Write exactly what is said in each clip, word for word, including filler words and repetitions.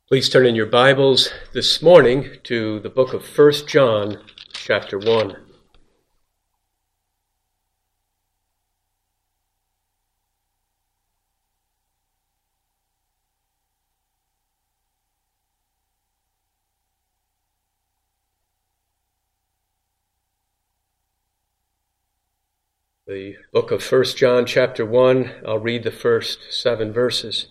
Please turn in your Bibles this morning to the book of First John, chapter one. The book of First John, chapter one, I'll read the first seven verses.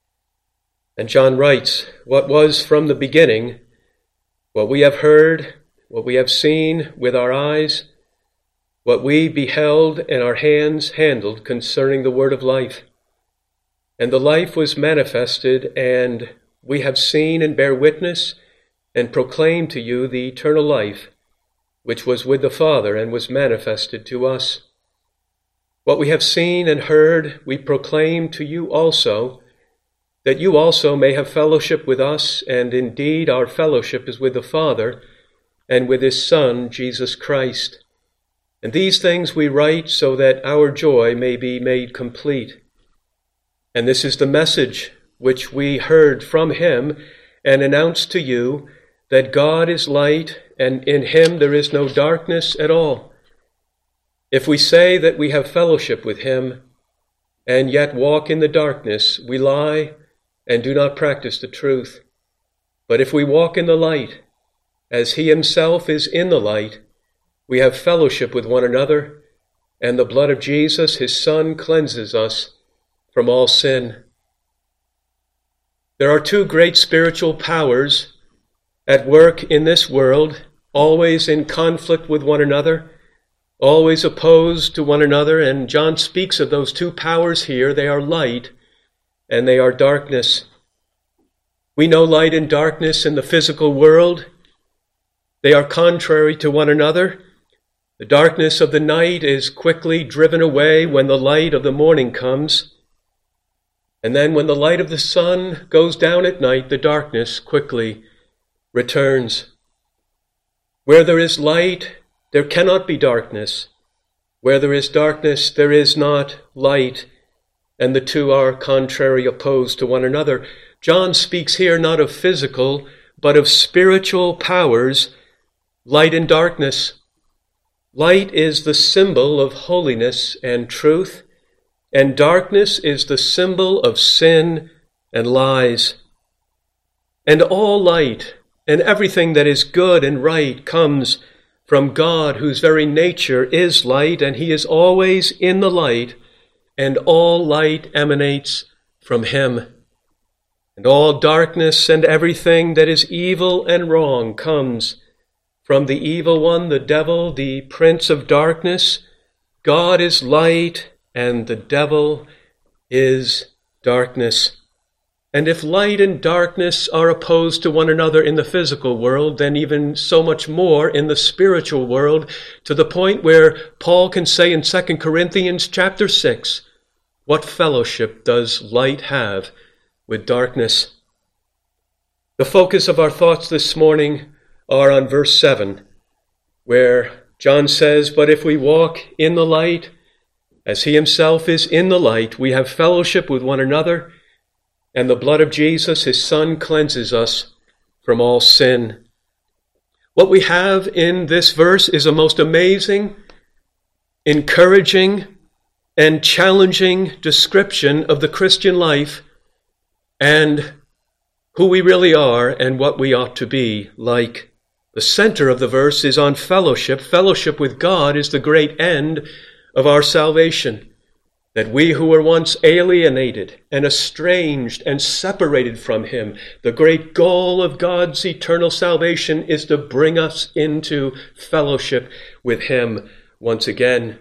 And John writes, "What was from the beginning, what we have heard, what we have seen with our eyes, what we beheld and our hands handled concerning the word of life. And the life was manifested, and we have seen and bear witness and proclaim to you the eternal life, which was with the Father and was manifested to us. What we have seen and heard we proclaim to you also, that you also may have fellowship with us, and indeed our fellowship is with the Father and with his Son, Jesus Christ. And these things we write so that our joy may be made complete. And this is the message which we heard from him and announced to you, that God is light, and in him there is no darkness at all. If we say that we have fellowship with him, and yet walk in the darkness, we lie and do not practice the truth. But if we walk in the light, as he himself is in the light, we have fellowship with one another, and the blood of Jesus, his Son, cleanses us from all sin." There are two great spiritual powers at work in this world, always in conflict with one another, always opposed to one another, and John speaks of those two powers here. They are light and they are darkness. We know light and darkness in the physical world. They are contrary to one another. The darkness of the night is quickly driven away when the light of the morning comes. And then when the light of the sun goes down at night, the darkness quickly returns. Where there is light, there cannot be darkness. Where there is darkness, there is not light. And the two are contrary, opposed to one another. John speaks here not of physical, but of spiritual powers, light and darkness. Light is the symbol of holiness and truth, and darkness is the symbol of sin and lies. And all light and everything that is good and right comes from God, whose very nature is light, and he is always in the light, and all light emanates from him. And all darkness and everything that is evil and wrong comes from the evil one, the devil, the prince of darkness. God is light, and the devil is darkness. And if light and darkness are opposed to one another in the physical world, then even so much more in the spiritual world, to the point where Paul can say in Second Corinthians chapter six, "What fellowship does light have with darkness?" The focus of our thoughts this morning are on verse seven, where John says, "But if we walk in the light, as he himself is in the light, we have fellowship with one another, and the blood of Jesus, his Son, cleanses us from all sin." What we have in this verse is a most amazing, encouraging, and challenging description of the Christian life and who we really are and what we ought to be like. The center of the verse is on fellowship. Fellowship with God is the great end of our salvation. That we who were once alienated and estranged and separated from him, the great goal of God's eternal salvation is to bring us into fellowship with him once again.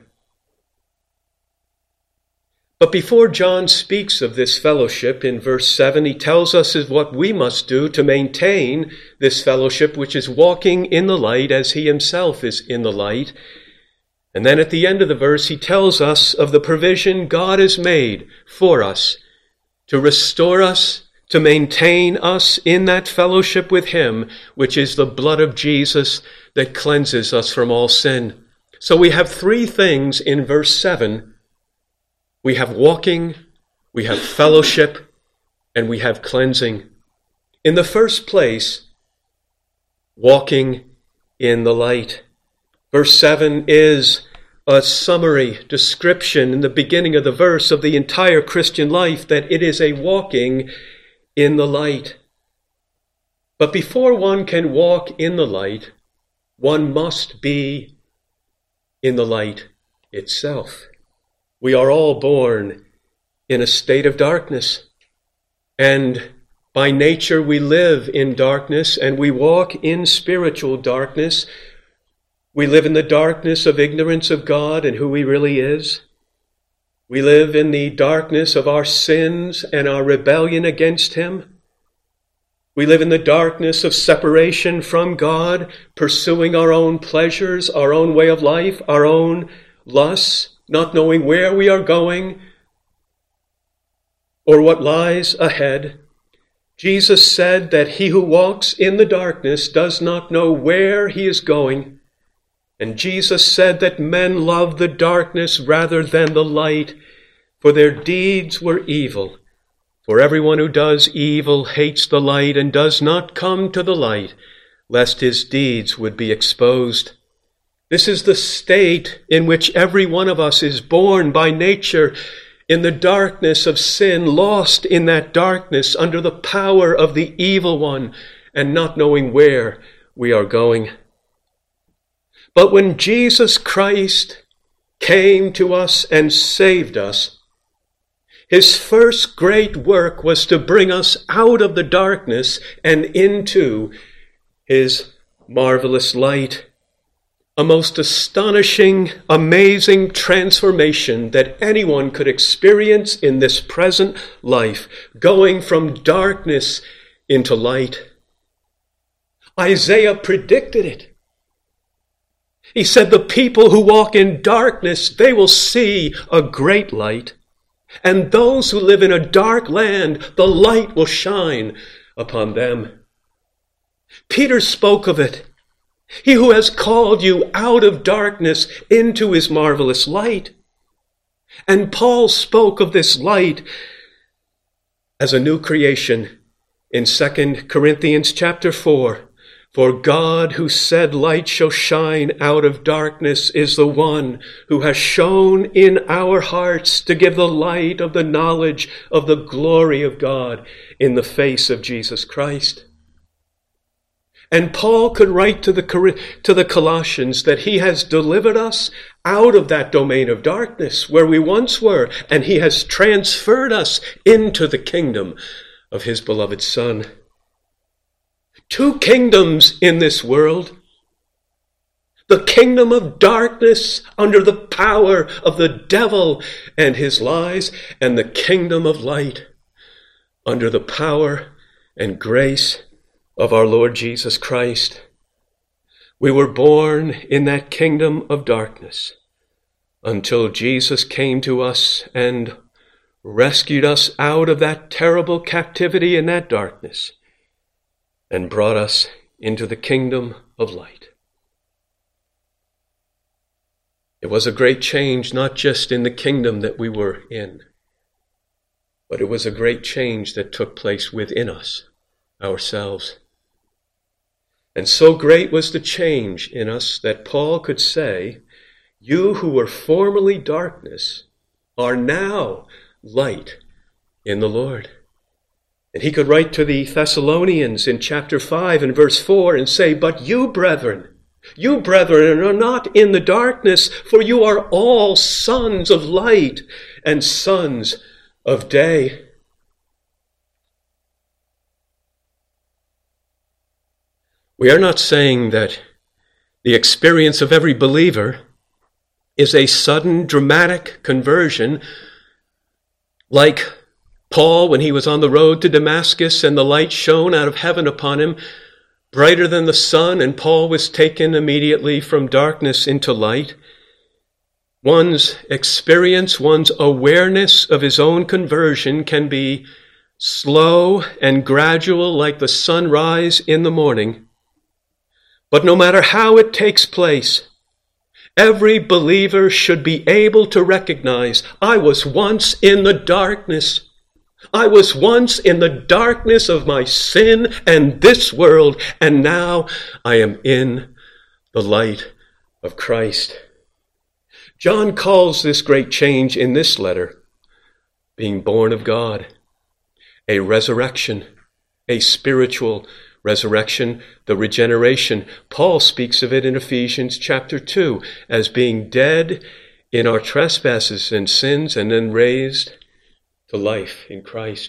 But before John speaks of this fellowship in verse seven, he tells us is what we must do to maintain this fellowship, which is walking in the light as he himself is in the light. And then at the end of the verse, he tells us of the provision God has made for us to restore us, to maintain us in that fellowship with him, which is the blood of Jesus that cleanses us from all sin. So we have three things in verse seven. We have walking, we have fellowship, and we have cleansing. In the first place, walking in the light. Verse seven is a summary description in the beginning of the verse of the entire Christian life, that it is a walking in the light. But before one can walk in the light, one must be in the light itself. We are all born in a state of darkness, and by nature we live in darkness, and we walk in spiritual darkness. We live in the darkness of ignorance of God and who He really is. We live in the darkness of our sins and our rebellion against Him. We live in the darkness of separation from God, pursuing our own pleasures, our own way of life, our own lusts, not knowing where we are going or what lies ahead. Jesus said that he who walks in the darkness does not know where he is going. And Jesus said that men love the darkness rather than the light, for their deeds were evil. For everyone who does evil hates the light and does not come to the light, lest his deeds would be exposed. This is the state in which every one of us is born by nature, in the darkness of sin, lost in that darkness under the power of the evil one, and not knowing where we are going. But when Jesus Christ came to us and saved us, His first great work was to bring us out of the darkness and into His marvelous light. A most astonishing, amazing transformation that anyone could experience in this present life, going from darkness into light. Isaiah predicted it. He said, the people who walk in darkness, they will see a great light. And those who live in a dark land, the light will shine upon them. Peter spoke of it. He who has called you out of darkness into his marvelous light. And Paul spoke of this light as a new creation in Second Corinthians chapter four. For God, who said light shall shine out of darkness, is the one who has shone in our hearts to give the light of the knowledge of the glory of God in the face of Jesus Christ. And Paul could write to the, to the Colossians that he has delivered us out of that domain of darkness where we once were, and he has transferred us into the kingdom of his beloved Son. Two kingdoms in this world. The kingdom of darkness under the power of the devil and his lies, and the kingdom of light under the power and grace of our Lord Jesus Christ. We were born in that kingdom of darkness until Jesus came to us and rescued us out of that terrible captivity in that darkness and brought us into the kingdom of light. It was a great change, not just in the kingdom that we were in, but it was a great change that took place within us, ourselves. And so great was the change in us that Paul could say, you who were formerly darkness are now light in the Lord. And he could write to the Thessalonians in chapter five and verse four and say, but you, brethren, you, brethren, are not in the darkness, for you are all sons of light and sons of day. We are not saying that the experience of every believer is a sudden, dramatic conversion like Paul when he was on the road to Damascus and the light shone out of heaven upon him, brighter than the sun, and Paul was taken immediately from darkness into light. One's experience, one's awareness of his own conversion can be slow and gradual like the sunrise in the morning. But no matter how it takes place, every believer should be able to recognize, I was once in the darkness. I was once in the darkness of my sin and this world, and now I am in the light of Christ. John calls this great change in this letter being born of God, a resurrection, a spiritual resurrection, the regeneration. Paul speaks of it in Ephesians chapter two as being dead in our trespasses and sins and then raised to life in Christ.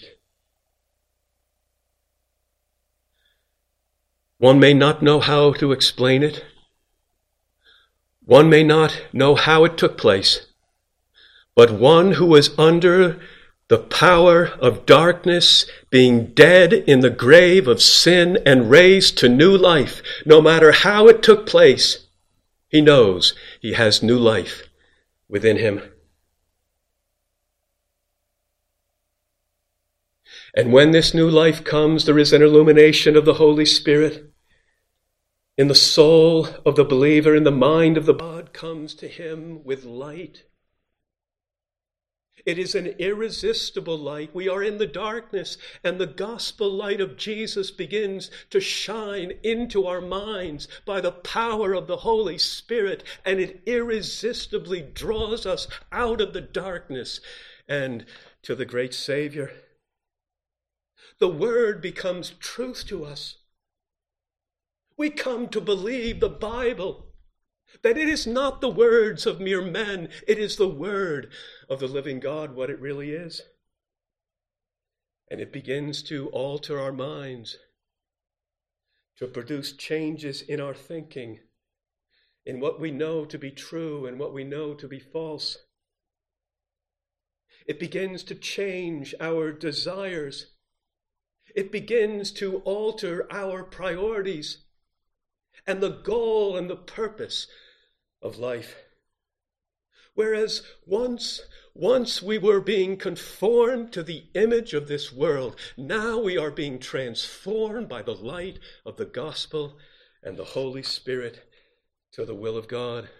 One may not know how to explain it. One may not know how it took place. But one who was under the power of darkness, being dead in the grave of sin and raised to new life, no matter how it took place, he knows he has new life within him. And when this new life comes, there is an illumination of the Holy Spirit in the soul of the believer, in the mind of the God comes to him with light. It is an irresistible light. We are in the darkness, and the gospel light of Jesus begins to shine into our minds by the power of the Holy Spirit, and it irresistibly draws us out of the darkness and to the great Savior. The Word becomes truth to us. We come to believe the Bible, that it is not the words of mere men, it is the word of the living God, what it really is. And it begins to alter our minds, to produce changes in our thinking, in what we know to be true and what we know to be false. It begins to change our desires. It begins to alter our priorities and the goal and the purpose of life. Whereas once, once we were being conformed to the image of this world, now we are being transformed by the light of the gospel and the Holy Spirit to the will of God.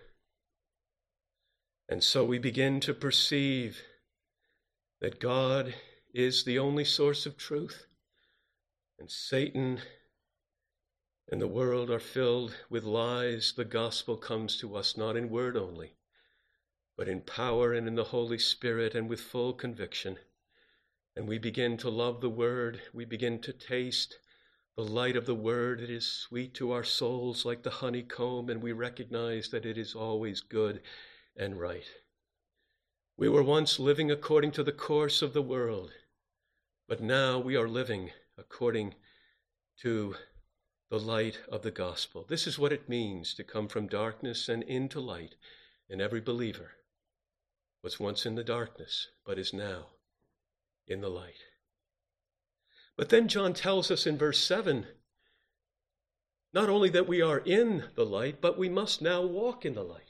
And so we begin to perceive that God is the only source of truth, and Satan and the world are filled with lies. The gospel comes to us not in word only, but in power and in the Holy Spirit and with full conviction. And we begin to love the word. We begin to taste the light of the word. It is sweet to our souls like the honeycomb, and we recognize that it is always good and right. We were once living according to the course of the world, but now we are living according to the light of the gospel. This is what it means to come from darkness and into light. And every believer was once in the darkness, but is now in the light. But then John tells us in verse seven, not only that we are in the light, but we must now walk in the light.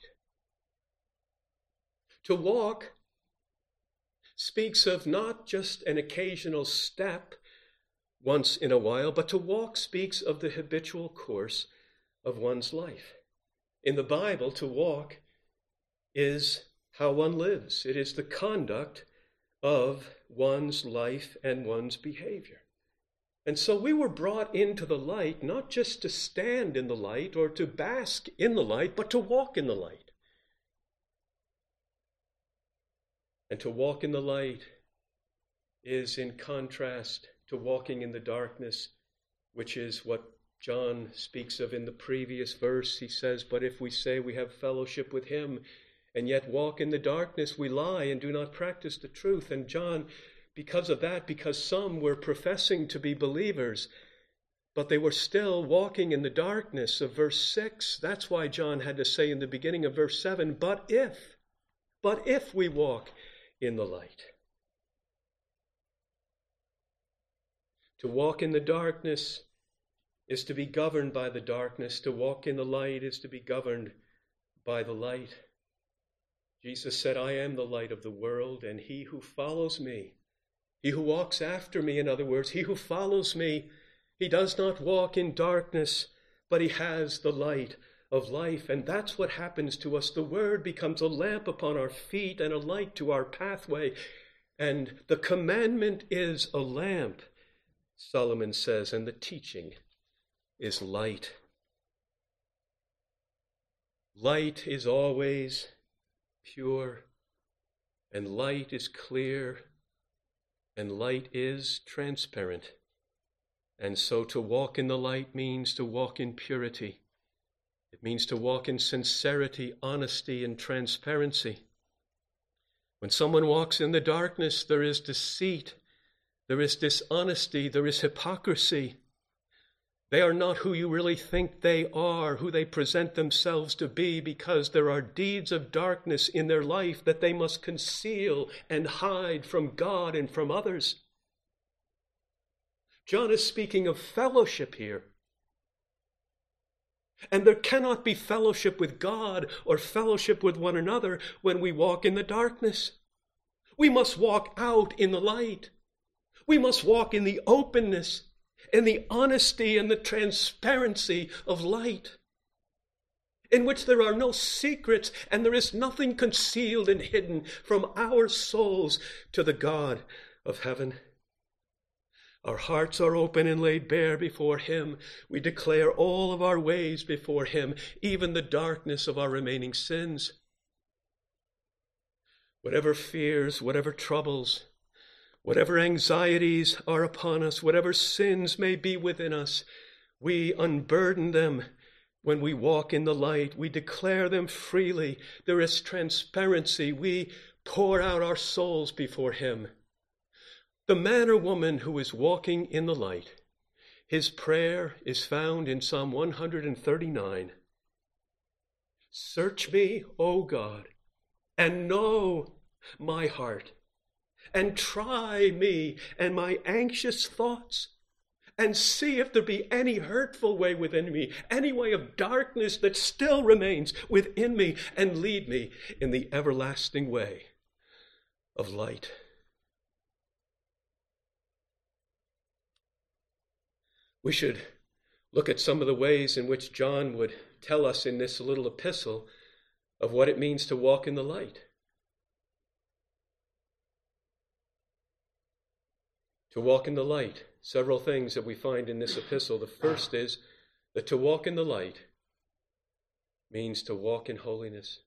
To walk speaks of not just an occasional step once in a while, but to walk speaks of the habitual course of one's life. In the Bible, to walk is how one lives. It is the conduct of one's life and one's behavior. And so we were brought into the light, not just to stand in the light or to bask in the light, but to walk in the light. And to walk in the light is in contrast to walking in the darkness, which is what John speaks of in the previous verse. He says, but if we say we have fellowship with him and yet walk in the darkness, we lie and do not practice the truth. And John, because of that, because some were professing to be believers, but they were still walking in the darkness of verse six, that's why John had to say in the beginning of verse seven, but if, but if we walk in the light. To walk in the darkness is to be governed by the darkness. To walk in the light is to be governed by the light. Jesus said, I am the light of the world, and he who follows me, he who walks after me, in other words, he who follows me, he does not walk in darkness, but he has the light of life. And that's what happens to us. The word becomes a lamp upon our feet and a light to our pathway. And the commandment is a lamp, Solomon says, and the teaching is light. Light is always pure, and light is clear, and light is transparent. And so to walk in the light means to walk in purity. It means to walk in sincerity, honesty, and transparency. When someone walks in the darkness, there is deceit, there is dishonesty, there is hypocrisy. They are not who you really think they are, who they present themselves to be, because there are deeds of darkness in their life that they must conceal and hide from God and from others. John is speaking of fellowship here. And there cannot be fellowship with God or fellowship with one another when we walk in the darkness. We must walk out in the light. We must walk in the openness and the honesty and the transparency of light, in which there are no secrets and there is nothing concealed and hidden from our souls to the God of heaven. Our hearts are open and laid bare before him. We declare all of our ways before him, even the darkness of our remaining sins. Whatever fears, whatever troubles, whatever anxieties are upon us, whatever sins may be within us, we unburden them when we walk in the light. We declare them freely. There is transparency. We pour out our souls before him. The man or woman who is walking in the light, his prayer is found in Psalm one thirty-nine. Search me, O God, and know my heart, and try me and my anxious thoughts, and see if there be any hurtful way within me, any way of darkness that still remains within me, and lead me in the everlasting way of light. We should look at some of the ways in which John would tell us in this little epistle of what it means to walk in the light. To walk in the light, several things that we find in this epistle. The first is that to walk in the light means to walk in holiness.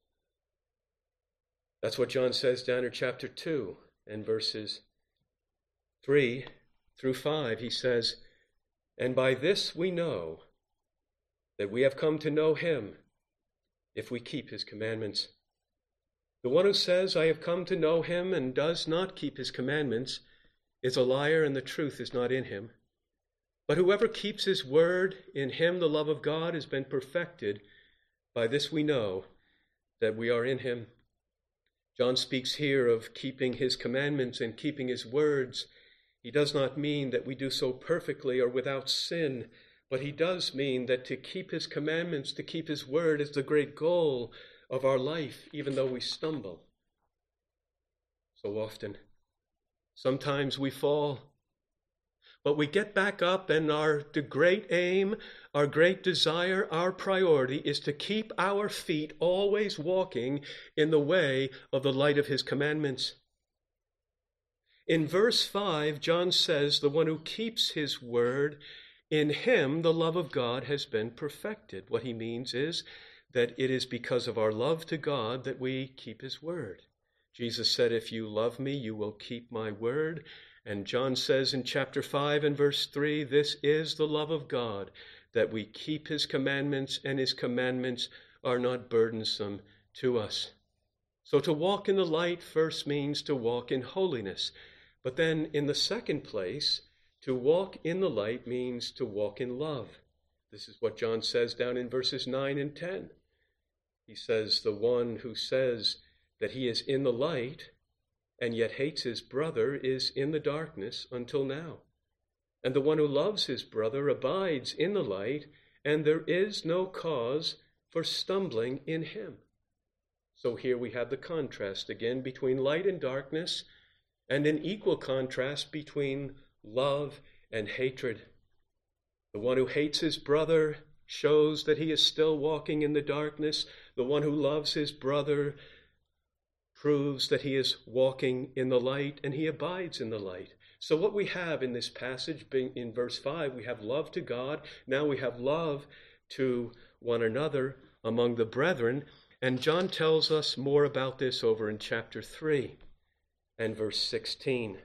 That's what John says down in chapter two and verses three through five. He says, and by this we know that we have come to know him, if we keep his commandments. The one who says, I have come to know him, and does not keep his commandments, is a liar, and the truth is not in him. But whoever keeps his word, in him the love of God has been perfected. By this we know that we are in him. John speaks here of keeping his commandments and keeping his words. He does not mean that we do so perfectly or without sin, but he does mean that to keep his commandments, to keep his word, is the great goal of our life, even though we stumble so often. Sometimes we fall, but we get back up, and our the great aim, our great desire, our priority is to keep our feet always walking in the way of the light of his commandments. In verse five, John says, the one who keeps his word, in him the love of God has been perfected. What he means is that it is because of our love to God that we keep his word. Jesus said, if you love me, you will keep my word. And John says in chapter five and verse three, this is the love of God, that we keep his commandments, and his commandments are not burdensome to us. So to walk in the light first means to walk in holiness. But then in the second place, to walk in the light means to walk in love. This is what John says down in verses nine and ten. He says, the one who says that he is in the light and yet hates his brother is in the darkness until now. And the one who loves his brother abides in the light, and there is no cause for stumbling in him. So here we have the contrast again between light and darkness, and an equal contrast between love and hatred. The one who hates his brother shows that he is still walking in the darkness. The one who loves his brother proves that he is walking in the light and he abides in the light. So what we have in this passage, being in verse five, we have love to God. Now we have love to one another among the brethren. And John tells us more about this over in chapter three and verse sixteen.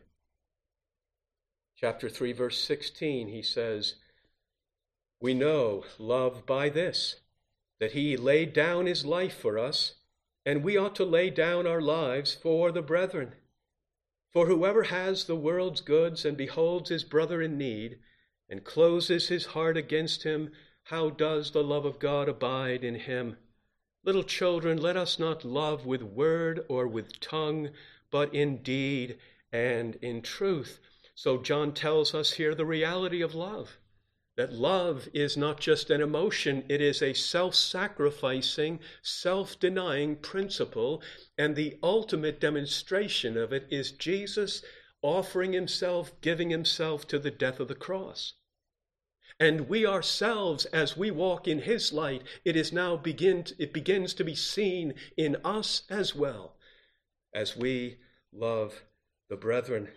Chapter three, verse sixteen, he says, "We know love by this, that he laid down his life for us, and we ought to lay down our lives for the brethren. For whoever has the world's goods and beholds his brother in need, and closes his heart against him, how does the love of God abide in him? Little children, let us not love with word or with tongue, but in deed and in truth." So John tells us here the reality of love. That love is not just an emotion, it is a self-sacrificing, self-denying principle, and the ultimate demonstration of it is Jesus offering himself, giving himself to the death of the cross. And we ourselves, as we walk in his light, it is now begin to, it begins to be seen in us as well, as we love the brethren.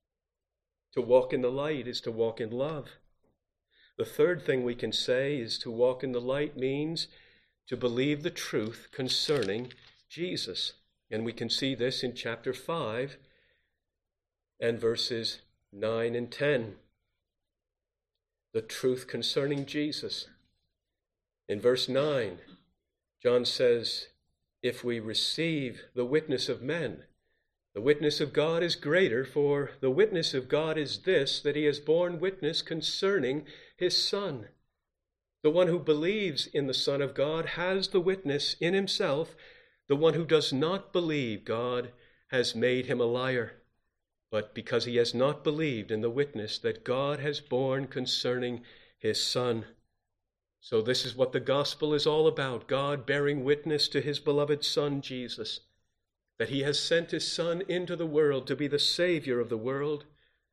To walk in the light is to walk in love. The third thing we can say is to walk in the light means to believe the truth concerning Jesus. And we can see this in chapter five and verses nine and ten. The truth concerning Jesus. In verse nine, John says, "If we receive the witness of men, the witness of God is greater, for the witness of God is this, that he has borne witness concerning his Son. The one who believes in the Son of God has the witness in himself. The one who does not believe God has made him a liar, but because he has not believed in the witness that God has borne concerning his Son." So this is what the gospel is all about, God bearing witness to his beloved Son, Jesus, that he has sent his Son into the world to be the Savior of the world.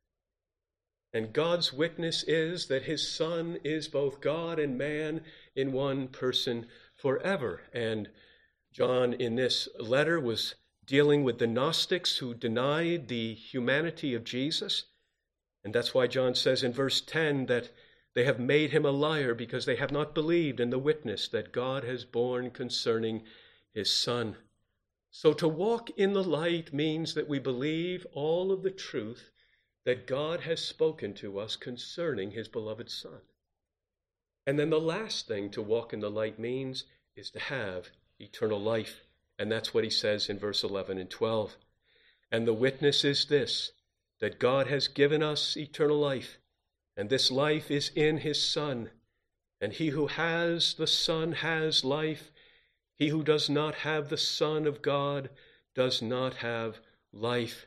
And God's witness is that his Son is both God and man in one person forever. And John in this letter was dealing with the Gnostics who denied the humanity of Jesus. And that's why John says in verse ten that they have made him a liar because they have not believed in the witness that God has borne concerning his Son. So to walk in the light means that we believe all of the truth that God has spoken to us concerning his beloved Son. And then the last thing to walk in the light means is to have eternal life. And that's what he says in verse eleven and twelve. "And the witness is this, that God has given us eternal life, and this life is in his Son. And he who has the Son has life. He who does not have the Son of God does not have life."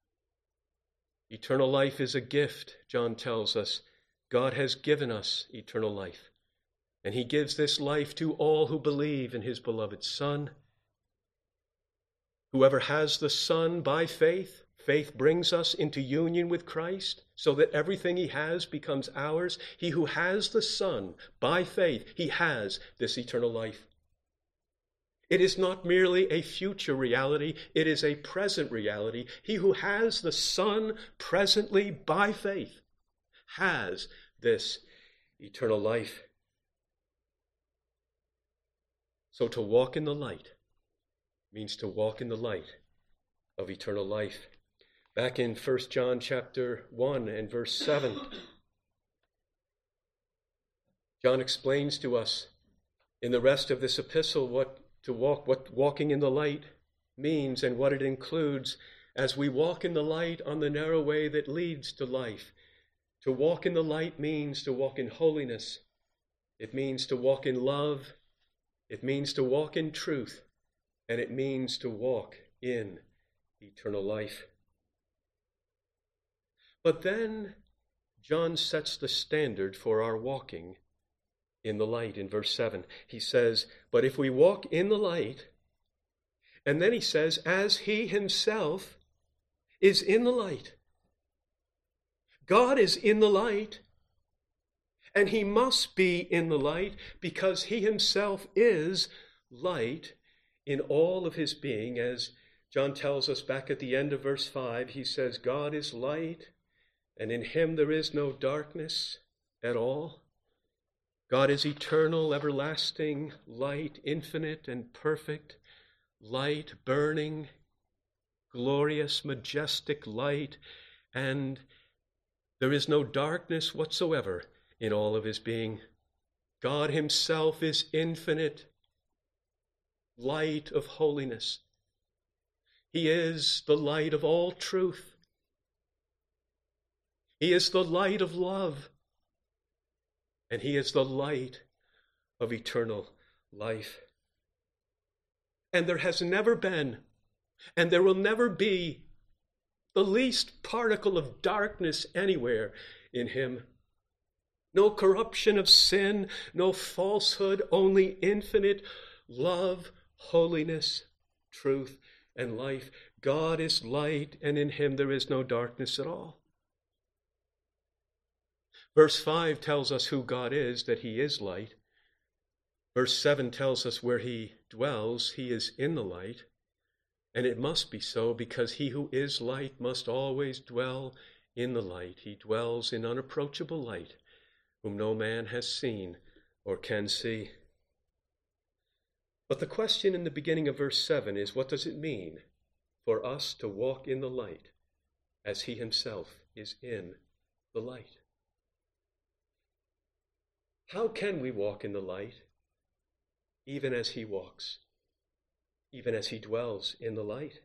Eternal life is a gift, John tells us. God has given us eternal life. And he gives this life to all who believe in his beloved Son. Whoever has the Son by faith, faith brings us into union with Christ so that everything he has becomes ours. He who has the Son by faith, he has this eternal life. It is not merely a future reality, it is a present reality. He who has the Son presently by faith has this eternal life. So to walk in the light means to walk in the light of eternal life. Back in First John chapter one and verse seven, John explains to us in the rest of this epistle what to walk, what walking in the light means and what it includes as we walk in the light on the narrow way that leads to life. To walk in the light means to walk in holiness. It means to walk in love. It means to walk in truth. And it means to walk in eternal life. But then John sets the standard for our walking in the light in verse seven. He says, "But if we walk in the light," and then he says, "as he himself is in the light." God is in the light, and he must be in the light because he himself is light in all of his being, as John tells us back at the end of verse five, he says, God is light, and in him there is no darkness at all. God is eternal, everlasting, light, infinite and perfect, light, burning, glorious, majestic light, and there is no darkness whatsoever in all of his being. God himself is infinite light of holiness. He is the light of all truth. He is the light of love. And he is the light of eternal life. And there has never been, and there will never be, the least particle of darkness anywhere in him. No corruption of sin, no falsehood, only infinite love, holiness, truth, and life. God is light, and in him there is no darkness at all. Verse five tells us who God is, that he is light. Verse seven tells us where he dwells. He is in the light. And it must be so, because he who is light must always dwell in the light. He dwells in unapproachable light, whom no man has seen or can see. But the question in the beginning of verse seven is, what does it mean for us to walk in the light as he himself is in the light? How can we walk in the light even as he walks, even as he dwells in the light?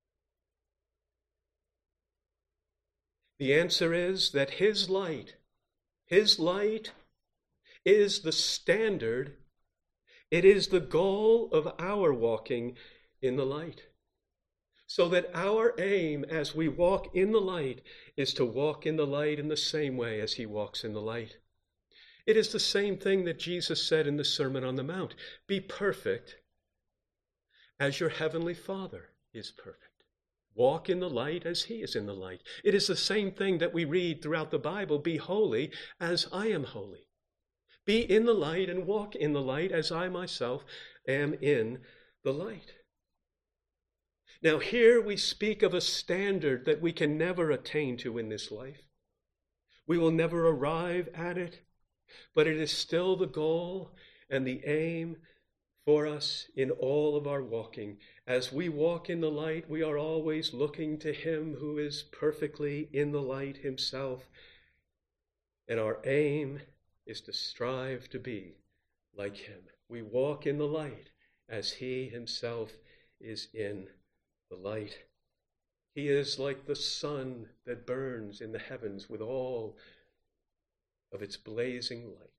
The answer is that his light, his light is the standard. It is the goal of our walking in the light. So that our aim as we walk in the light is to walk in the light in the same way as he walks in the light. It is the same thing that Jesus said in the Sermon on the Mount. Be perfect as your heavenly Father is perfect. Walk in the light as he is in the light. It is the same thing that we read throughout the Bible. Be holy as I am holy. Be in the light and walk in the light as I myself am in the light. Now here we speak of a standard that we can never attain to in this life. We will never arrive at it, but it is still the goal and the aim for us in all of our walking. As we walk in the light, we are always looking to him who is perfectly in the light himself. And our aim is to strive to be like him. We walk in the light as he himself is in the light. He is like the sun that burns in the heavens with all of its blazing light.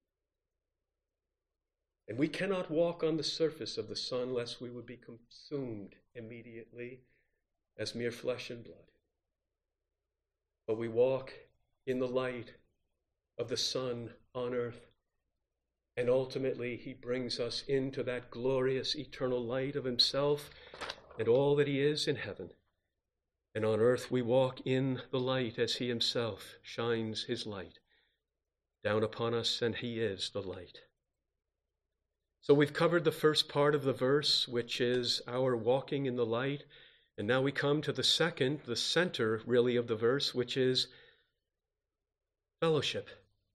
And we cannot walk on the surface of the sun lest we would be consumed immediately as mere flesh and blood. But we walk in the light of the sun on earth, and ultimately he brings us into that glorious eternal light of himself and all that he is in heaven. And on earth we walk in the light as he himself shines his light down upon us, and he is the light. So we've covered the first part of the verse, which is our walking in the light. And now we come to the second, the center really of the verse, which is fellowship.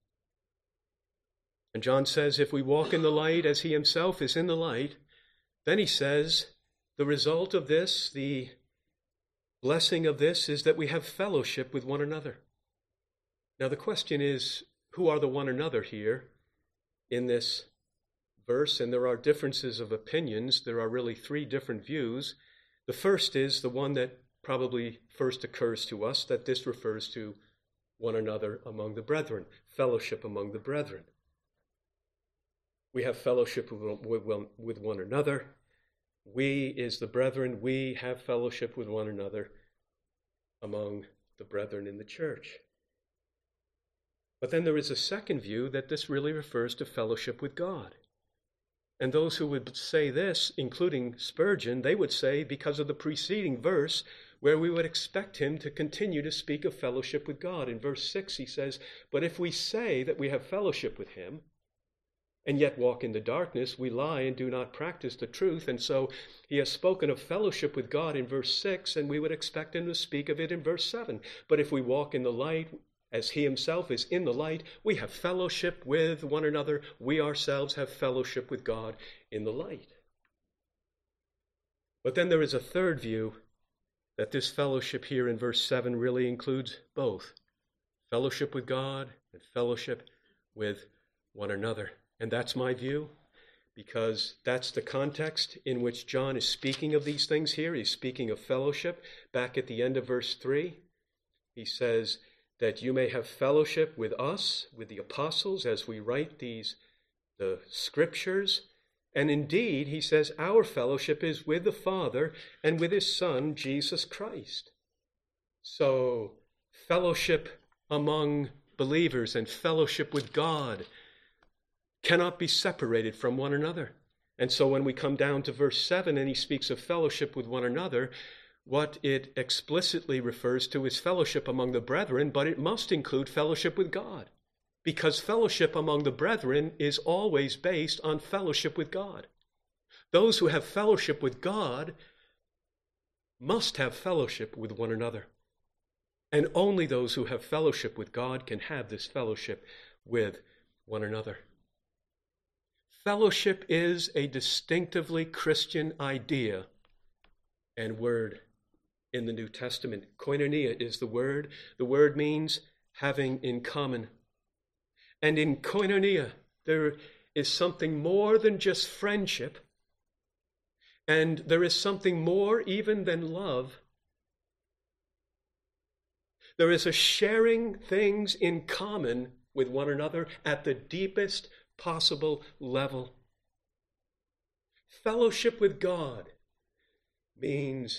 And John says, if we walk in the light as he himself is in the light, then he says, the result of this, the blessing of this, is that we have fellowship with one another. Now the question is, who are the one another here in this verse? And there are differences of opinions. There are really three different views. The first is the one that probably first occurs to us, that this refers to one another among the brethren, fellowship among the brethren. We have fellowship with one another. We is the brethren. We have fellowship with one another among the brethren in the church. But then there is a second view that this really refers to fellowship with God. And those who would say this, including Spurgeon, they would say, because of the preceding verse, where we would expect him to continue to speak of fellowship with God. In verse six he says, but if we say that we have fellowship with him, and yet walk in the darkness, we lie and do not practice the truth. And so he has spoken of fellowship with God in verse six, and we would expect him to speak of it in verse seven. But if we walk in the light, as he himself is in the light, we have fellowship with one another. We ourselves have fellowship with God in the light. But then there is a third view, that this fellowship here in verse seven really includes both. Fellowship with God and fellowship with one another. And that's my view, because that's the context in which John is speaking of these things here. He's speaking of fellowship. Back at the end of verse three, he says that you may have fellowship with us, with the apostles, as we write these, the scriptures. And indeed, he says, our fellowship is with the Father and with his Son, Jesus Christ. So, fellowship among believers and fellowship with God cannot be separated from one another. And so when we come down to verse seven and he speaks of fellowship with one another, what it explicitly refers to is fellowship among the brethren, but it must include fellowship with God, because fellowship among the brethren is always based on fellowship with God. Those who have fellowship with God must have fellowship with one another. And only those who have fellowship with God can have this fellowship with one another. Fellowship is a distinctively Christian idea and word in the New Testament. Koinonia is the word. The word means having in common. And in koinonia, there is something more than just friendship, and there is something more even than love. There is a sharing things in common with one another at the deepest possible level. Fellowship with God means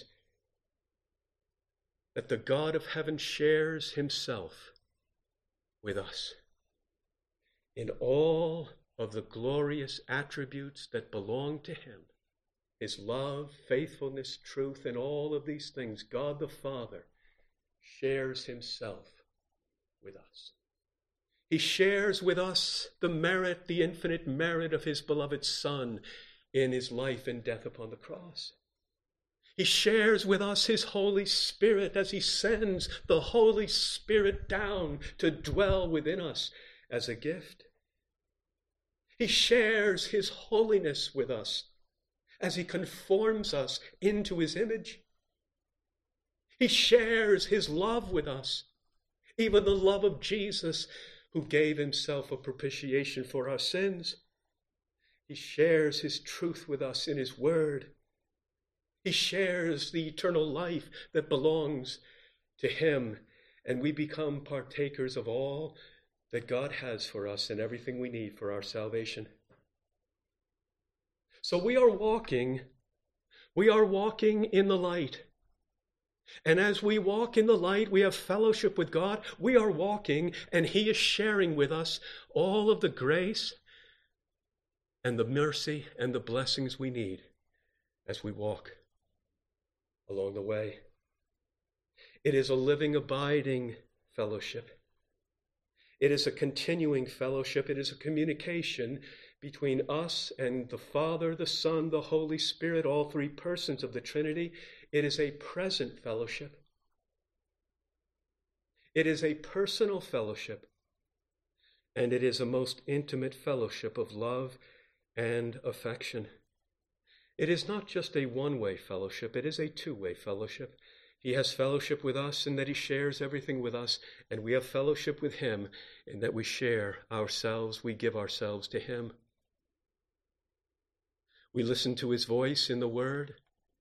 that the God of heaven shares himself with us in all of the glorious attributes that belong to him. His love, faithfulness, truth, and all of these things, God the Father shares himself with us. He shares with us the merit, the infinite merit of his beloved Son in his life and death upon the cross. He shares with us his Holy Spirit as he sends the Holy Spirit down to dwell within us as a gift. He shares his holiness with us as he conforms us into his image. He shares his love with us, even the love of Jesus, who gave himself a propitiation for our sins. He shares his truth with us in his word. He shares the eternal life that belongs to him, and we become partakers of all that God has for us and everything we need for our salvation. So we are walking, we are walking in the light. And as we walk in the light, we have fellowship with God. We are walking, and he is sharing with us all of the grace and the mercy and the blessings we need as we walk along the way. It is a living, abiding fellowship. It is a continuing fellowship. It is a communication between us and the Father, the Son, the Holy Spirit, all three persons of the Trinity. It is a present fellowship. It is a personal fellowship. And it is a most intimate fellowship of love and affection. It is not just a one-way fellowship. It is a two-way fellowship. He has fellowship with us in that he shares everything with us, and we have fellowship with him in that we share ourselves, we give ourselves to him. We listen to his voice in the word.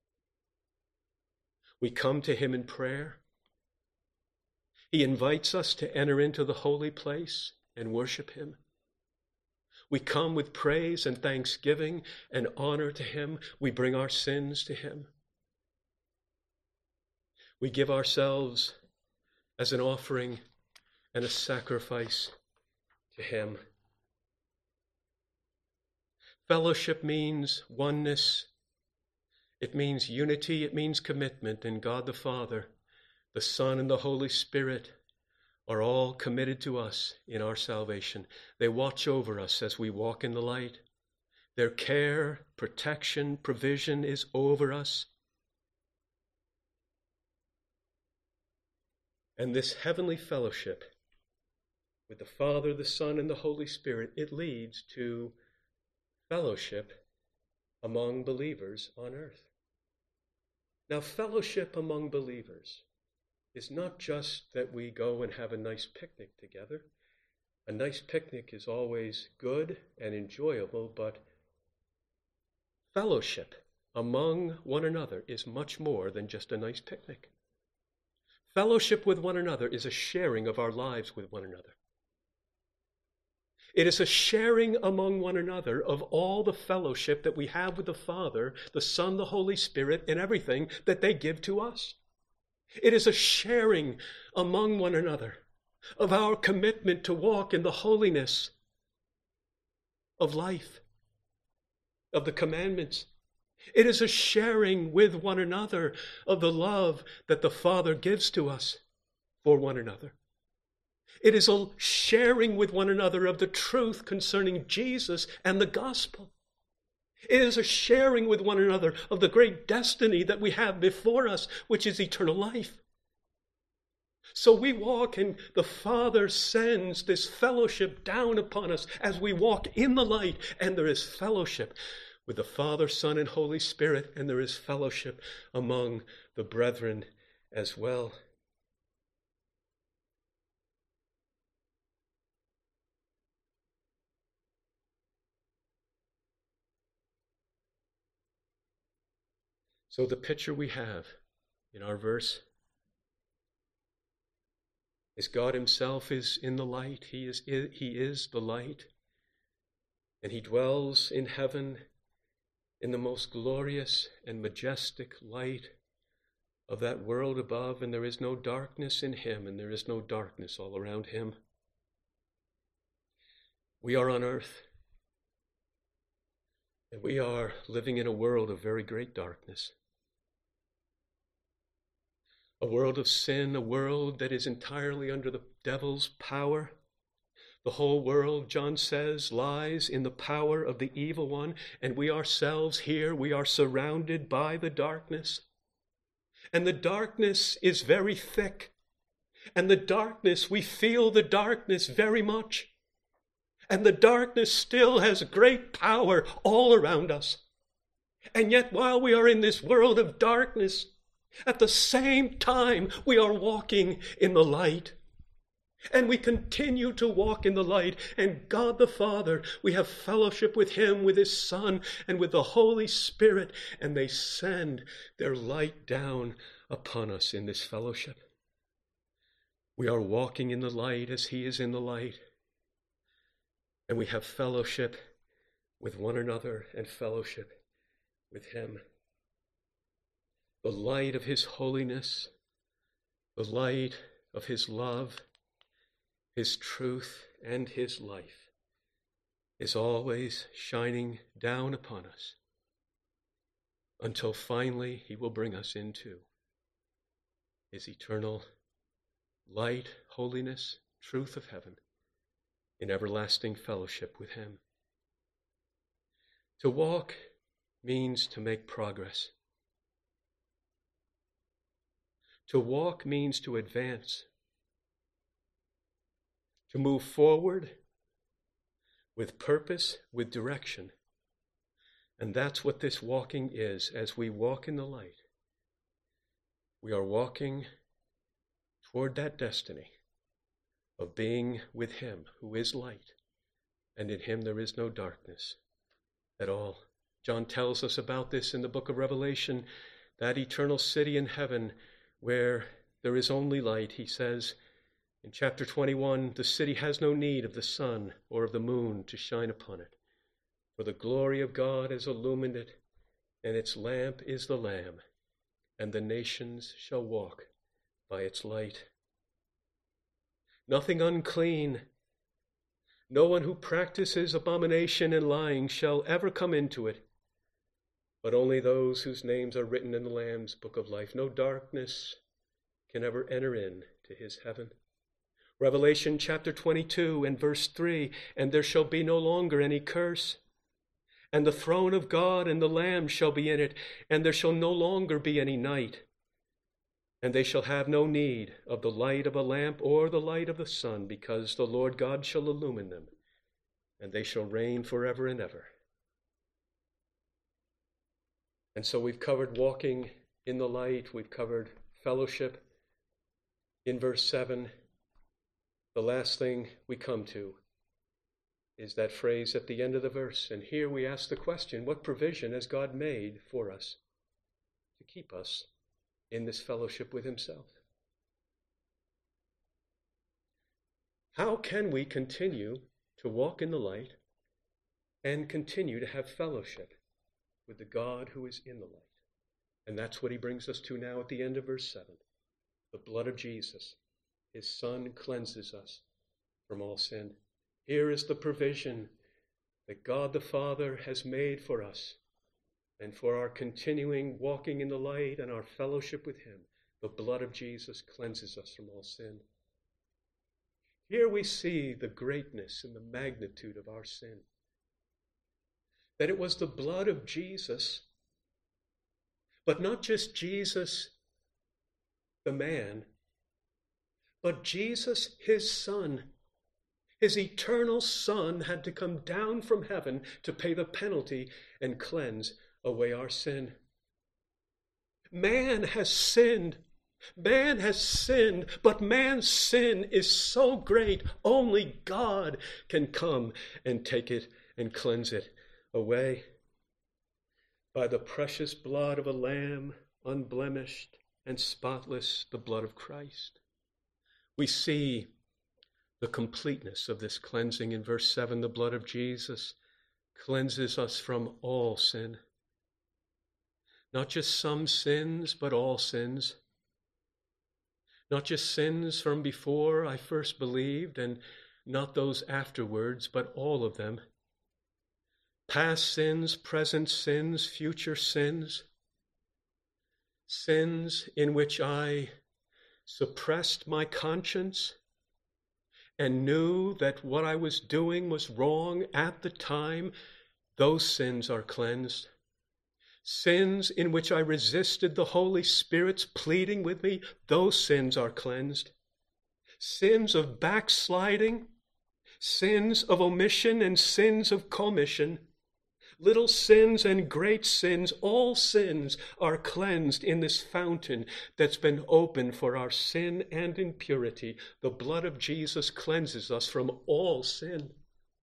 We come to him in prayer. He invites us to enter into the holy place and worship him. We come with praise and thanksgiving and honor to him. We bring our sins to him. We give ourselves as an offering and a sacrifice to him. Fellowship means oneness. It means unity. It means commitment in God the Father, the Son, and the Holy Spirit, are all committed to us in our salvation. They watch over us as we walk in the light. Their care, protection, provision is over us. And this heavenly fellowship with the Father, the Son, and the Holy Spirit, it leads to fellowship among believers on earth. Now, fellowship among believers is not just that we go and have a nice picnic together. A nice picnic is always good and enjoyable, but fellowship among one another is much more than just a nice picnic. Fellowship with one another is a sharing of our lives with one another. It is a sharing among one another of all the fellowship that we have with the Father, the Son, the Holy Spirit, and everything that they give to us. It is a sharing among one another of our commitment to walk in the holiness of life, of the commandments. It is a sharing with one another of the love that the Father gives to us for one another. It is a sharing with one another of the truth concerning Jesus and the gospel. It is a sharing with one another of the great destiny that we have before us, which is eternal life. So we walk, and the Father sends this fellowship down upon us as we walk in the light, and there is fellowship with the Father, Son, and Holy Spirit, and there is fellowship among the brethren as well. So the picture we have in our verse is God himself is in the light. He is, he is the light. And he dwells in heaven in the most glorious and majestic light of that world above, and there is no darkness in him, and there is no darkness all around him. We are on earth, and we are living in a world of very great darkness. A world of sin, a world that is entirely under the devil's power. The whole world, John says, lies in the power of the evil one, and we ourselves here, we are surrounded by the darkness. And the darkness is very thick. And the darkness, we feel the darkness very much. And the darkness still has great power all around us. And yet, while we are in this world of darkness, at the same time, we are walking in the light. And we continue to walk in the light. And God the Father, we have fellowship with him, with his Son, and with the Holy Spirit. And they send their light down upon us in this fellowship. We are walking in the light as he is in the light. And we have fellowship with one another and fellowship with him. The light of his holiness, the light of his love, his truth, and his life is always shining down upon us until finally he will bring us into his eternal light, holiness, truth of heaven in everlasting fellowship with him. To walk means to make progress. To walk means to advance, to move forward with purpose, with direction. And that's what this walking is. As we walk in the light, we are walking toward that destiny of being with him who is light, and in him there is no darkness at all. John tells us about this in the book of Revelation, that eternal city in heaven where there is only light. He says in chapter twenty-one, the city has no need of the sun or of the moon to shine upon it, for the glory of God has illumined it, and its lamp is the Lamb, and the nations shall walk by its light. Nothing unclean, no one who practices abomination and lying shall ever come into it, but only those whose names are written in the Lamb's book of life. No darkness can ever enter in to his heaven. Revelation chapter twenty-two and verse three, and there shall be no longer any curse. And the throne of God and the Lamb shall be in it, and there shall no longer be any night. And they shall have no need of the light of a lamp or the light of the sun, because the Lord God shall illumine them, and they shall reign forever and ever. And so we've covered walking in the light, we've covered fellowship. In verse seven, the last thing we come to is that phrase at the end of the verse. And here we ask the question, what provision has God made for us to keep us in this fellowship with himself? How can we continue to walk in the light and continue to have fellowship with the God who is in the light? And that's what he brings us to now at the end of verse seven. The blood of Jesus, his Son, cleanses us from all sin. Here is the provision that God the Father has made for us and for our continuing walking in the light and our fellowship with him. The blood of Jesus cleanses us from all sin. Here we see the greatness and the magnitude of our sin. That it was the blood of Jesus, but not just Jesus, the man, but Jesus, his Son. His eternal Son had to come down from heaven to pay the penalty and cleanse away our sin. Man has sinned. Man has sinned, but man's sin is so great, only God can come and take it and cleanse it away. By the precious blood of a lamb, unblemished and spotless, the blood of Christ. We see the completeness of this cleansing in verse seven. The blood of Jesus cleanses us from all sin. Not just some sins, but all sins. Not just sins from before I first believed, and not those afterwards, but all of them. Past sins, present sins, future sins. Sins in which I suppressed my conscience and knew that what I was doing was wrong at the time. Those sins are cleansed. Sins in which I resisted the Holy Spirit's pleading with me, those sins are cleansed. Sins of backsliding, sins of omission and sins of commission, little sins and great sins, all sins are cleansed in this fountain that's been opened for our sin and impurity. The blood of Jesus cleanses us from all sin.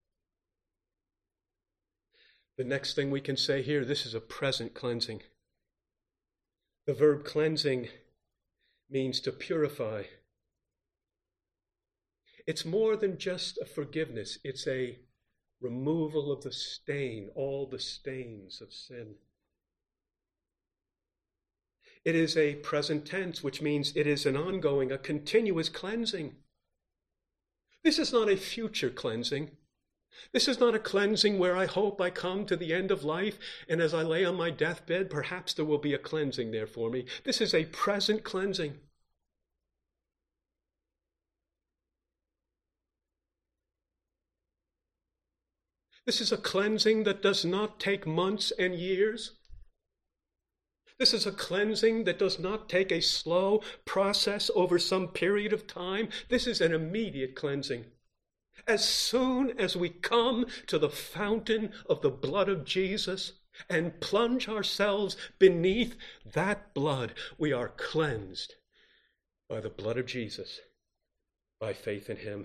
The next thing we can say here, this is a present cleansing. The verb cleansing means to purify. It's more than just a forgiveness. It's a removal of the stain, all the stains of sin. It is a present tense, which means it is an ongoing, a continuous cleansing. This is not a future cleansing. This is not a cleansing where I hope I come to the end of life, and as I lay on my deathbed, perhaps there will be a cleansing there for me. This is a present cleansing. This is a cleansing that does not take months and years. This is a cleansing that does not take a slow process over some period of time. This is an immediate cleansing. As soon as we come to the fountain of the blood of Jesus and plunge ourselves beneath that blood, we are cleansed by the blood of Jesus, by faith in him.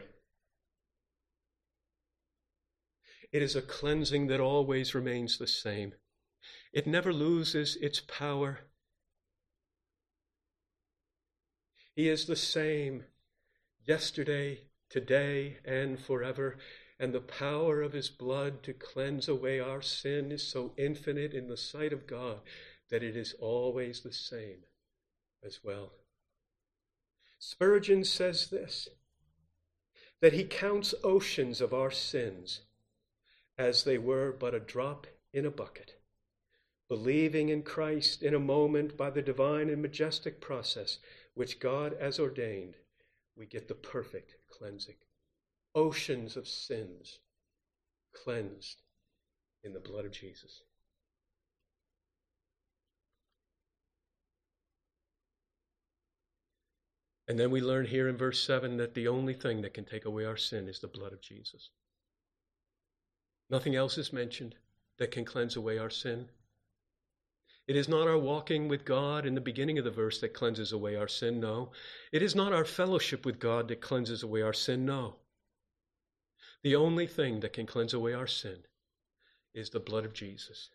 It is a cleansing that always remains the same. It never loses its power. He is the same yesterday, today, and forever. And the power of his blood to cleanse away our sin is so infinite in the sight of God that it is always the same as well. Spurgeon says this, that he counts oceans of our sins as they were but a drop in a bucket, believing in Christ in a moment by the divine and majestic process which God has ordained, we get the perfect cleansing. Oceans of sins cleansed in the blood of Jesus. And then we learn here in verse seven that the only thing that can take away our sin is the blood of Jesus. Nothing else is mentioned that can cleanse away our sin. It is not our walking with God in the beginning of the verse that cleanses away our sin, no. It is not our fellowship with God that cleanses away our sin, no. The only thing that can cleanse away our sin is the blood of Jesus.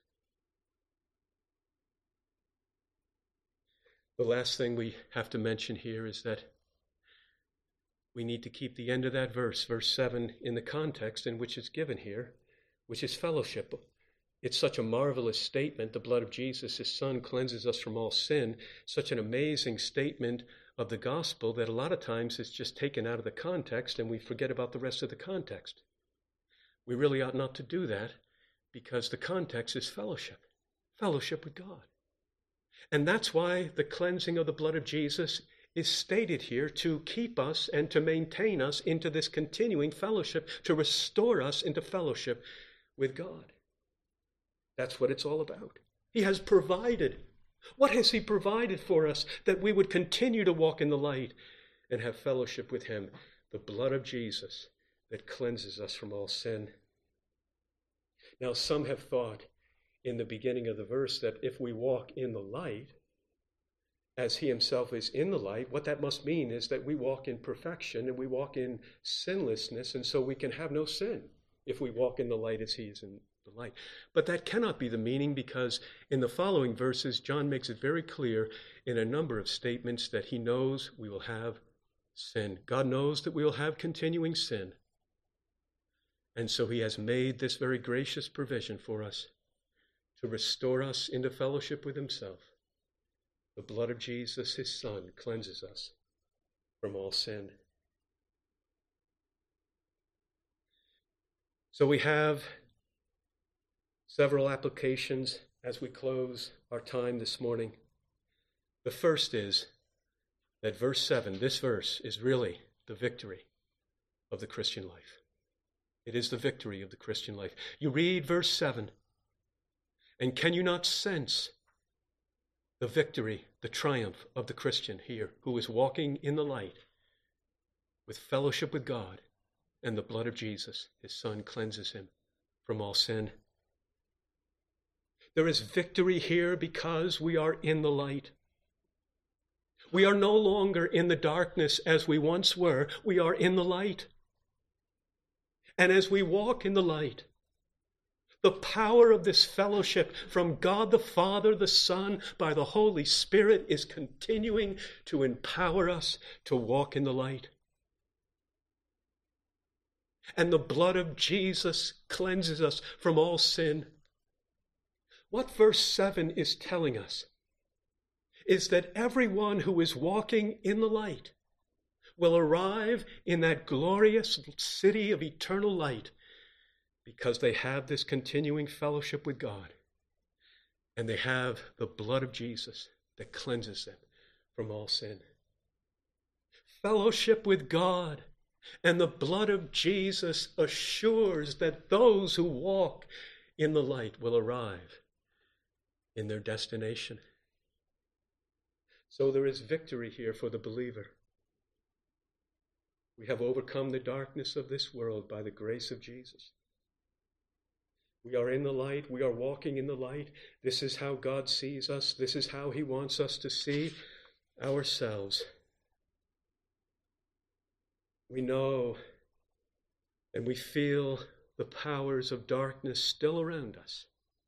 The last thing we have to mention here is that we need to keep the end of that verse, verse seven, in the context in which it's given here, which is fellowship. It's such a marvelous statement. The blood of Jesus, his son, cleanses us from all sin. Such an amazing statement of the gospel that a lot of times it's just taken out of the context and we forget about the rest of the context. We really ought not to do that because the context is fellowship, fellowship with God. And that's why the cleansing of the blood of Jesus is stated here to keep us and to maintain us into this continuing fellowship, to restore us into fellowship with God. That's what it's all about. He has provided. What has he provided for us that we would continue to walk in the light and have fellowship with him? The blood of Jesus that cleanses us from all sin. Now, some have thought in the beginning of the verse that if we walk in the light, as he himself is in the light, what that must mean is that we walk in perfection and we walk in sinlessness, and so we can have no sin if we walk in the light as he is in the light. But that cannot be the meaning, because in the following verses, John makes it very clear in a number of statements that he knows we will have sin. God knows that we will have continuing sin. And so he has made this very gracious provision for us to restore us into fellowship with himself. The blood of Jesus, his son, cleanses us from all sin. So we have several applications as we close our time this morning. The first is that verse seven, this verse, is really the victory of the Christian life. It is the victory of the Christian life. You read verse seven, and can you not sense the victory, the triumph of the Christian here, who is walking in the light with fellowship with God, and the blood of Jesus, his son, cleanses him from all sin. There is victory here because we are in the light. We are no longer in the darkness as we once were. We are in the light. And as we walk in the light, the power of this fellowship from God the Father, the Son, by the Holy Spirit is continuing to empower us to walk in the light. And the blood of Jesus cleanses us from all sin. What verse seven is telling us is that everyone who is walking in the light will arrive in that glorious city of eternal light because they have this continuing fellowship with God, and they have the blood of Jesus that cleanses them from all sin. Fellowship with God and the blood of Jesus assures that those who walk in the light will arrive in their destination. So there is victory here for the believer. We have overcome the darkness of this world by the grace of Jesus. We are in the light. We are walking in the light. This is how God sees us. This is how he wants us to see ourselves. We know and we feel the powers of darkness still around us.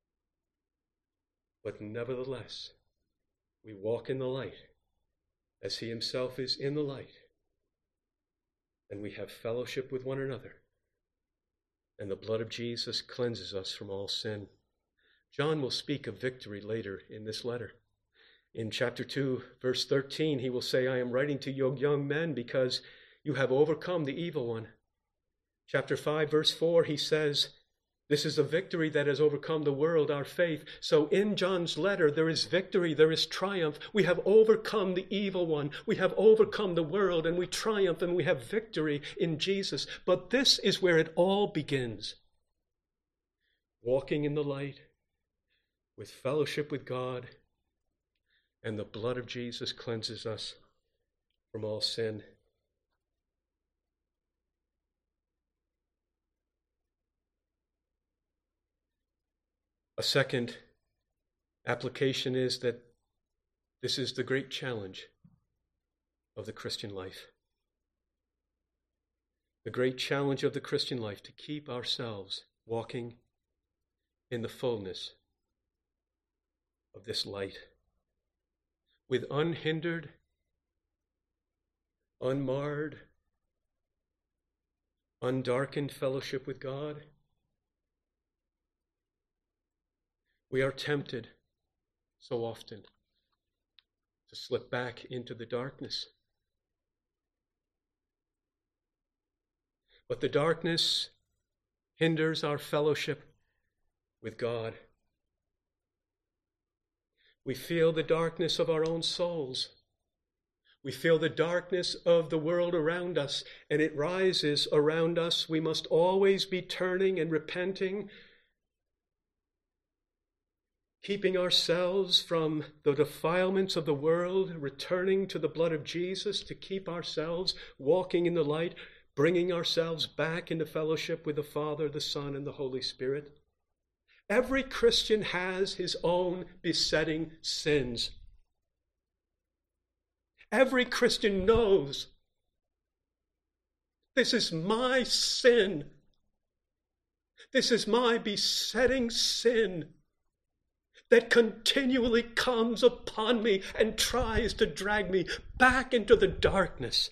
But nevertheless, we walk in the light as he himself is in the light. And we have fellowship with one another. And the blood of Jesus cleanses us from all sin. John will speak of victory later in this letter. In chapter two, verse thirteen, he will say, I am writing to you young men because you have overcome the evil one. Chapter five, verse four, he says, This is a victory that has overcome the world, our faith. So in John's letter, there is victory, there is triumph. We have overcome the evil one. We have overcome the world, and we triumph, and we have victory in Jesus. But this is where it all begins. Walking in the light, with fellowship with God, and the blood of Jesus cleanses us from all sin. A second application is that this is the great challenge of the Christian life. The great challenge of the Christian life, to keep ourselves walking in the fullness of this light, with unhindered, unmarred, undarkened fellowship with God. We are tempted so often to slip back into the darkness. But the darkness hinders our fellowship with God. We feel the darkness of our own souls. We feel the darkness of the world around us, and it rises around us. We must always be turning and repenting, keeping ourselves from the defilements of the world, returning to the blood of Jesus to keep ourselves walking in the light, bringing ourselves back into fellowship with the Father, the Son, and the Holy Spirit. Every Christian has his own besetting sins. Every Christian knows, this is my sin. This is my besetting sin that continually comes upon me and tries to drag me back into the darkness.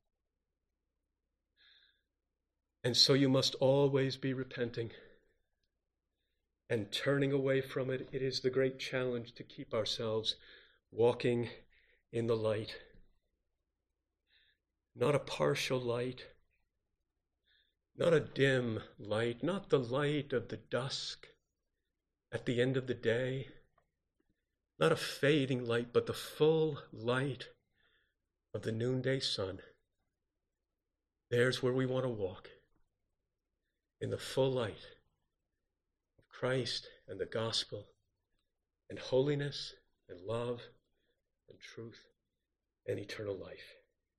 And so you must always be repenting and turning away from it. It is the great challenge to keep ourselves walking in the light. Not a partial light, not a dim light, not the light of the dusk at the end of the day, not a fading light, but the full light of the noonday sun. There's where we want to walk, in the full light of Christ and the gospel and holiness and love and truth and eternal life.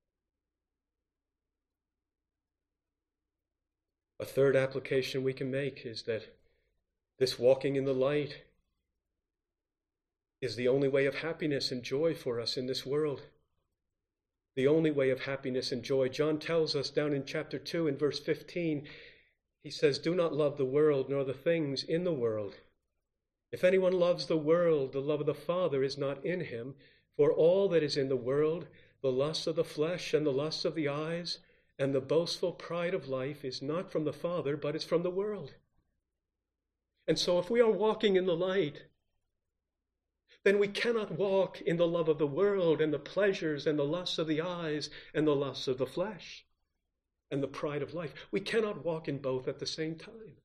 A third application we can make is that this walking in the light is the only way of happiness and joy for us in this world. The only way of happiness and joy. John tells us down in chapter two in verse fifteen, he says, "Do not love the world nor the things in the world. If anyone loves the world, the love of the Father is not in him. For all that is in the world, the lust of the flesh and the lust of the eyes and the boastful pride of life is not from the Father, but is from the world." And so if we are walking in the light, then we cannot walk in the love of the world and the pleasures and the lusts of the eyes and the lusts of the flesh and the pride of life. We cannot walk in both at the same time.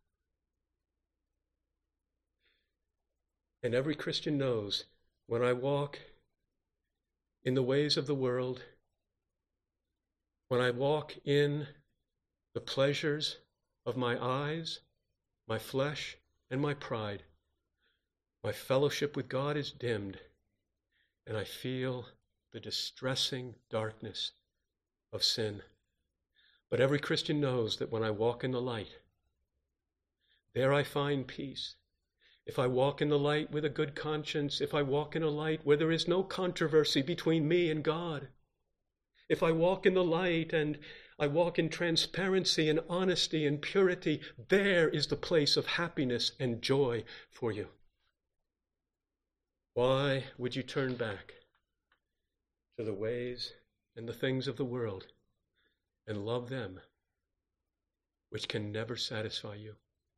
And every Christian knows, when I walk in the ways of the world, when I walk in the pleasures of my eyes, my flesh, and my pride, my fellowship with God is dimmed, and I feel the distressing darkness of sin. But every Christian knows that when I walk in the light, there I find peace. If I walk in the light with a good conscience, if I walk in a light where there is no controversy between me and God, if I walk in the light and I walk in transparency and honesty and purity, there is the place of happiness and joy for you. Why would you turn back to the ways and the things of the world and love them, which can never satisfy you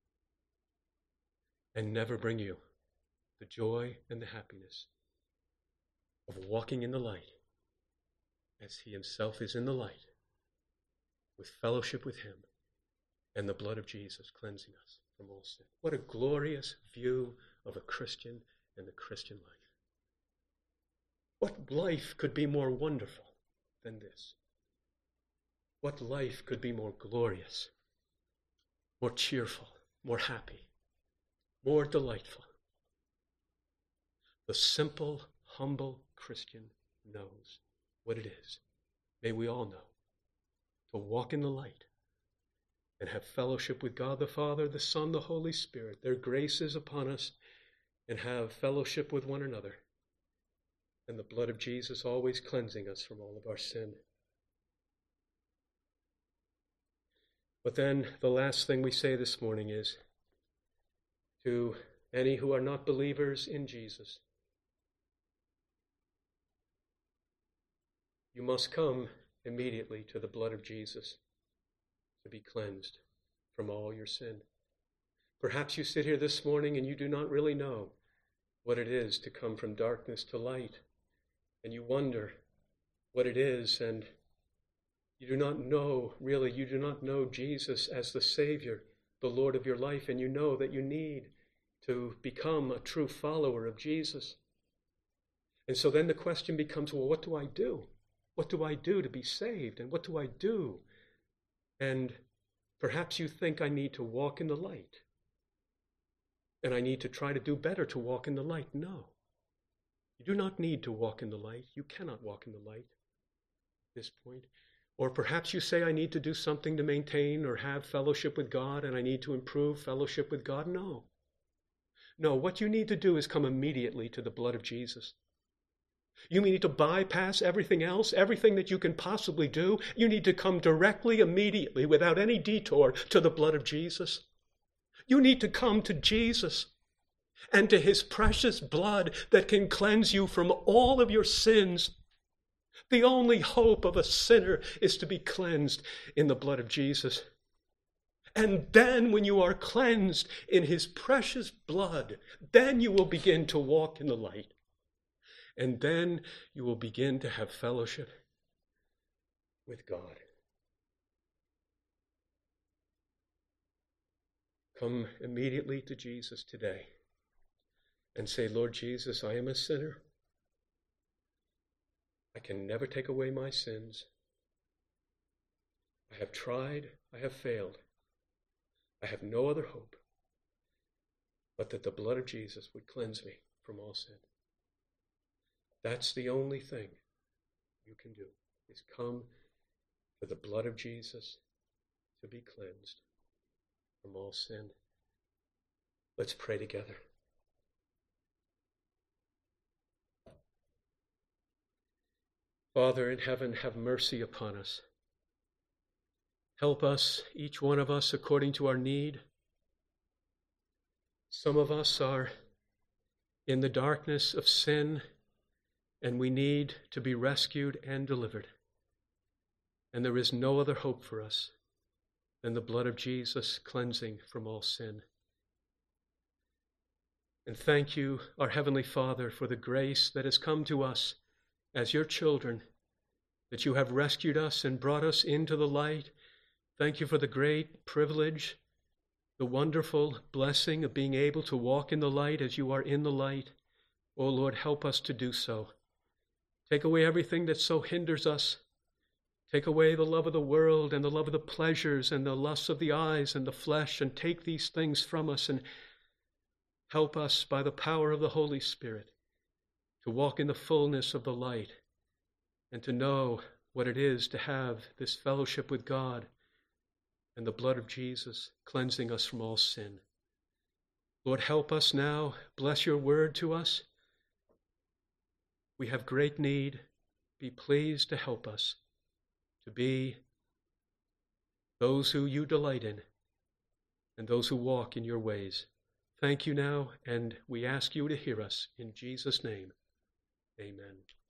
and never bring you the joy and the happiness of walking in the light as he himself is in the light, with fellowship with him and the blood of Jesus cleansing us? from all sin. What a glorious view of a Christian and the Christian life. What life could be more wonderful than this? What life could be more glorious, more cheerful, more happy, more delightful? The simple, humble Christian knows what it is. May we all know. To walk in the light and have fellowship with God the Father, the Son, the Holy Spirit. Their grace is upon us, and have fellowship with one another. And the blood of Jesus always cleansing us from all of our sin. But then the last thing we say this morning is, to any who are not believers in Jesus, you must come immediately to the blood of Jesus to be cleansed from all your sin. Perhaps you sit here this morning and you do not really know what it is to come from darkness to light. And you wonder what it is, and you do not know, really, you do not know Jesus as the Savior, the Lord of your life, and you know that you need to become a true follower of Jesus. And so then the question becomes, well, what do I do? What do I do to be saved? And what do I do? And perhaps you think I need to walk in the light. And I need to try to do better to walk in the light. No. You do not need to walk in the light. You cannot walk in the light at this point. Or perhaps you say, I need to do something to maintain or have fellowship with God, and I need to improve fellowship with God. No. No, what you need to do is come immediately to the blood of Jesus. You need to bypass everything else, everything that you can possibly do. You need to come directly, immediately, without any detour, to the blood of Jesus. You need to come to Jesus and to his precious blood that can cleanse you from all of your sins. The only hope of a sinner is to be cleansed in the blood of Jesus. And then when you are cleansed in his precious blood, then you will begin to walk in the light. And then you will begin to have fellowship with God. Come immediately to Jesus today and say, Lord Jesus, I am a sinner. I can never take away my sins. I have tried, I have failed. I have no other hope but that the blood of Jesus would cleanse me from all sin. That's the only thing you can do, is come to the blood of Jesus to be cleansed from all sin. Let's pray together. Father in heaven, have mercy upon us. Help us, each one of us, according to our need. Some of us are in the darkness of sin, and we need to be rescued and delivered. And there is no other hope for us than the blood of Jesus cleansing from all sin. And thank you, our Heavenly Father, for the grace that has come to us as your children, that you have rescued us and brought us into the light. Thank you for the great privilege, the wonderful blessing of being able to walk in the light as you are in the light. Oh Lord, help us to do so. Take away everything that so hinders us. Take away the love of the world and the love of the pleasures and the lusts of the eyes and the flesh, and take these things from us and help us by the power of the Holy Spirit to walk in the fullness of the light and to know what it is to have this fellowship with God and the blood of Jesus cleansing us from all sin. Lord, help us now. Bless your word to us. We have great need. Be pleased to help us to be those who you delight in and those who walk in your ways. Thank you now, and we ask you to hear us in Jesus' name. Amen.